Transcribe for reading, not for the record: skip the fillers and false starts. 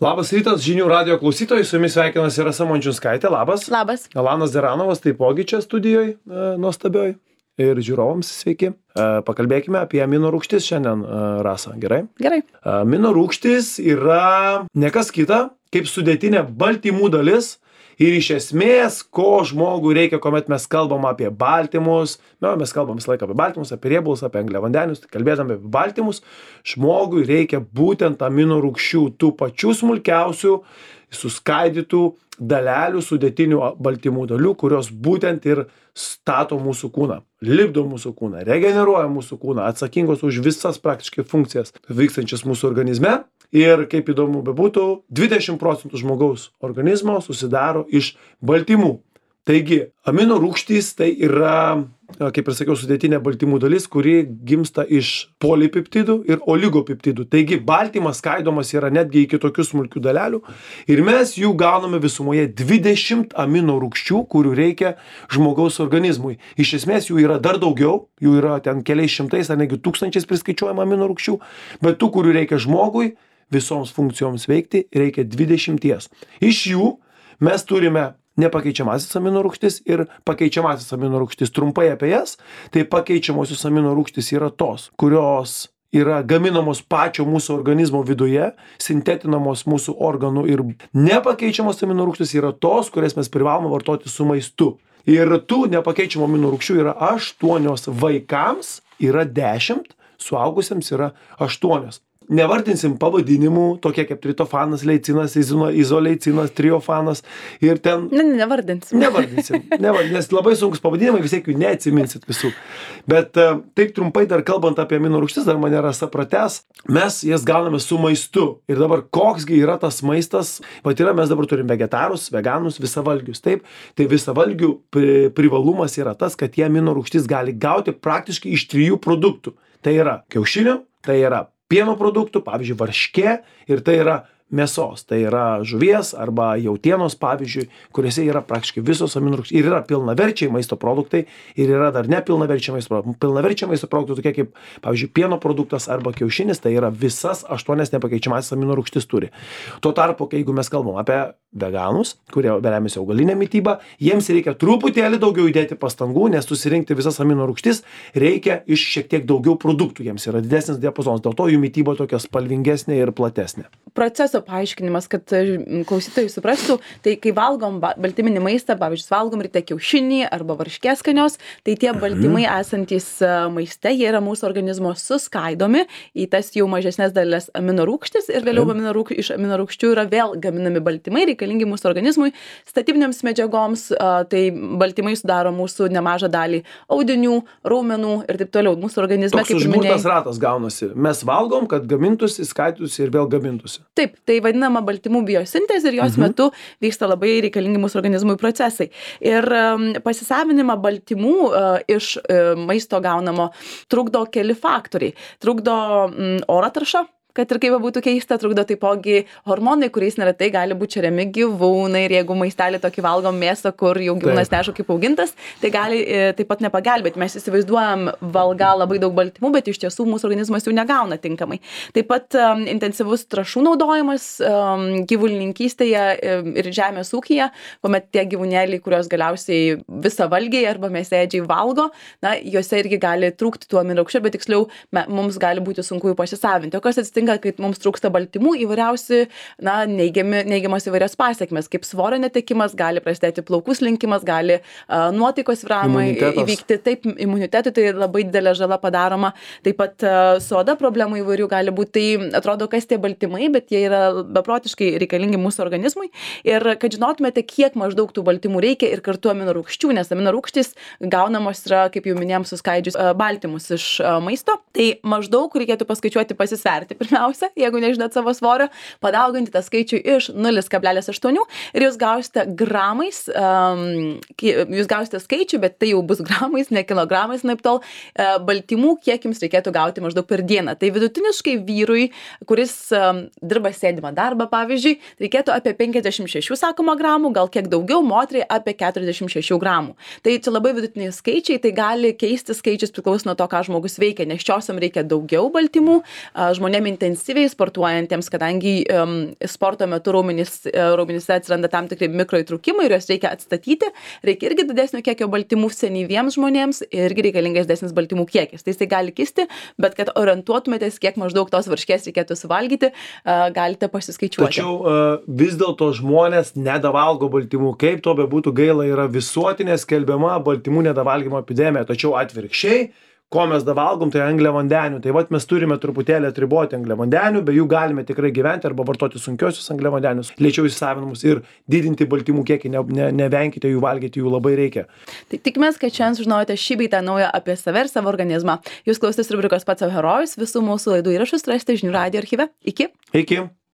Labas rytas, žinių radio klausytojai, su jumis sveikinasi Rasa Mončiunskaitė, labas. Labas. Alanas Zeranovas taipogi čia studijoje nuostabioj. Ir žiūrovams sveiki. Pakalbėkime apie amino rūgštis šiandien, Rasa, gerai? Gerai. Amino rūgštis yra ne kas kita, kaip sudėtinė baltymų dalis. Ir iš esmės, ko žmogui reikia, kuomet mes kalbam apie baltymus, mes kalbam visą laiką apie baltymus, apie riebalus, apie angliavandenius, kalbėdami apie baltymus, žmogui reikia būtent amino rūgščių, tų pačių smulkiausių, suskaidytų dalelių, sudėtinių baltymų dalių, kurios būtent ir stato mūsų kūną, lipdo mūsų kūną, regeneruoja mūsų kūną, atsakingos už visas praktiškai funkcijas vykstančias mūsų organizme. Ir kaip įdomu bebūtų, 20% žmogaus organizmo susidaro iš baltymų. Taigi, amino rūgštys tai yra, kaip ir sakiau, sudėtinė baltymų dalis, kuri gimsta iš polipeptidų ir oligopeptidų. Taigi, baltymas skaidomas yra netgi iki tokių smulkių dalelių. Ir mes jų gauname visumoje 20 amino rūgščių, kurių reikia žmogaus organizmui. Iš esmės jų yra dar daugiau, jų yra ten keliais šimtais ar negi tūkstančiais priskaičiuojama amino rūgščių, bet tų, kurių reikia žmogui, visoms funkcijoms veikti, reikia 20. Iš jų mes turime nepakeičiamasis amino rūgštis ir pakeičiamasis amino rūgštis. Trumpai apie jas, tai pakeičiamosios amino rūgštis yra tos, kurios yra gaminamos pačio mūsų organizmo viduje, sintetinamos mūsų organų, ir nepakeičiamos amino rūgštis yra tos, kurias mes privalome vartoti su maistu. Ir tų nepakeičiamų amino rūgščių yra 8, vaikams yra 10, suaugusiems yra 8. Nevardinsim pavadinimų, tokie kaip tritofanas, leicinas, izoleicinas, triofanas ir ten... Nevardinsim. Nevardinsim, nes labai sunkus pavadinimai, vis tiek jų neatsiminsit visų. Bet taip trumpai dar kalbant apie amino rūgštis, dar mane Rasa pratęs, mes jas gauname su maistu. Ir dabar koksgi yra tas maistas, mes dabar turim vegetarus, veganus, visavalgius, taip? Tai visavalgių privalumas yra tas, kad jie amino rūgštis gali gauti praktiškai iš 3 produktų. Tai yra kiaušinio, tai yra pieno produktų, pavyzdžiui, varškė, ir tai yra mėsos, tai yra žuvies arba jautienos, pavyzdžiui, kuriuose yra praktiškai visos amino rūgštys. Ir yra pilnaverčiai maisto produktai, ir yra dar nepilnaverčiai maisto produktai. Pilnaverčiai maisto produktai tokie kaip, pavyzdžiui, pieno produktas arba kiaušinis, tai yra visas 8 nepakeičiamasis amino rūgštis turi. Tuo tarpu, jeigu mes kalbam apie veganus, kurie remiasi augalinę mitybą, jiems reikia truputėlį daugiau įdėti pastangų, nes susirinkti visas amino rūgštis reikia iš šiek tiek daugiau produktų, jiems yra didesnis diapazonas, dėl to jų mityba tokia spalvingesnė ir platesnė. Proceso paaiškinimas, kad klausytojai suprastų, tai kai valgom baltyminį maistą, pavyzdžiui, valgom ryte kiaušinį arba varškės skanios, tai tie baltymai esantys maiste, jie yra mūsų organizmo suskaidomi į tas jau mažesnės dalis amino rūgštis ir vėliau iš amino rūgščių yra vėl gaminami baltymai reikalingi mūsų organizmui, statybinėms medžiagoms, tai baltymai sudaro mūsų nemažą dalį audinių, raumenų ir taip toliau. Mūsų organizme, toks užburtas ratas gaunasi. Mes valgom, kad gamintųsi, skaitytųsi ir vėl gamintųsi. Taip, tai vadinama baltymų biosintezė ir jos metu vyksta labai reikalingi mūsų organizmui procesai. Ir pasisavinimą baltymų iš maisto gaunamo trukdo keli faktoriai. Trukdo oro tarša, kad ir kaip būtų keista, trukdo taipogi hormonai, kuriais neretai gali būti šeriami gyvūnai, ir jeigu maistelį tokį valgom mėsą, kur jau gyvūnas neaišku kaip augintas, tai gali taip pat nepagelbėti. Mes įsivaizduojam valgą labai daug baltymų, bet iš tiesų mūsų organizmas jų negauna tinkamai. Taip pat intensyvus trąšų naudojimas gyvulininkystėje ir žemės ūkyje, kuomet tie gyvūnėliai, kurios galiausiai visavalgiai arba mėsėdžiai valgo, juose irgi gali trūkti tų amino rūgščių, bet tiksliau mums gali būti sunku jų pasisavinti. O kas atsitinka, kai mums trūksta baltymų, įvairiausi neigiamos įvairios pasekmės, kaip svorio netekimas, gali prasidėti plaukų slinkimas, gali nuotaikos svyravimai įvykti, taip, imunitetui tai labai didelė žala padaroma, taip pat su oda problemų įvairių gali būti. Tai atrodo, kas tie baltymai, bet jie yra beprotiškai reikalingi mūsų organizmui, ir kad žinotumėte, kiek maždaug tų baltymų reikia ir kartu amino rūgščių, nes amino rūgštys gaunamos yra, kaip jau minėjom, suskaidžius baltymus iš maisto, tai maždaug reikėtų paskaičiuoti, pasisverti pirmiausia, jeigu nežinot savo svorio, padauginti tą skaičių iš 0,8 ir jūs gausite gramais, jūs gausite skaičių, bet tai jau bus gramais, ne kilogramais, naip tol, baltymų, kiek jums reikėtų gauti maždaug per dieną. Tai vidutiniškai vyrui, kuris dirba sėdimą darbą, pavyzdžiui, reikėtų apie 56, sakoma, gramų, gal kiek daugiau, moteriai apie 46 gramų. Tai čia labai vidutiniai skaičiai, tai gali keisti skaičius priklauso nuo to, ką žmogus veikia, nes šiosiam reikia daugiau baltymų, žmonėm intensyviai sportuojantiems, kadangi sporto metu raumenyse atsiranda tam tikri mikroįtrūkimai ir juos reikia atstatyti, reikia irgi didesnio kiekio baltymų, senyviems žmonėms irgi reikalingas didesnis baltymų kiekis. Tai gali kisti, bet kad orientuotumėtės, kiek maždaug tos varškės reikėtų suvalgyti, galite pasiskaičiuoti. Tačiau vis dėlto žmonės nedavalgo baltymų. Kaip to bebūtų gaila, yra visuotinė skelbiama baltymų nedavalgymo epidemija. Tačiau atvirkščiai, ko mes davalgom, tai angliavandenių. Tai vat mes turime truputėlį atriboti angliavandenių, be jų galime tikrai gyventi arba vartoti sunkiosius angliavandenius, lėčiau įsisavinamus ir didinti baltymų kiekį, nevenkite jų valgyti, jų labai reikia. Tai tikimės, kad šiandien sužinojote šį bei tą naują apie save ir savo organizmą. Jūs klausėtės rubrikos Pats savo herojus, visų mūsų laidų įrašus rasite žinių radijo archyve. Iki. Iki.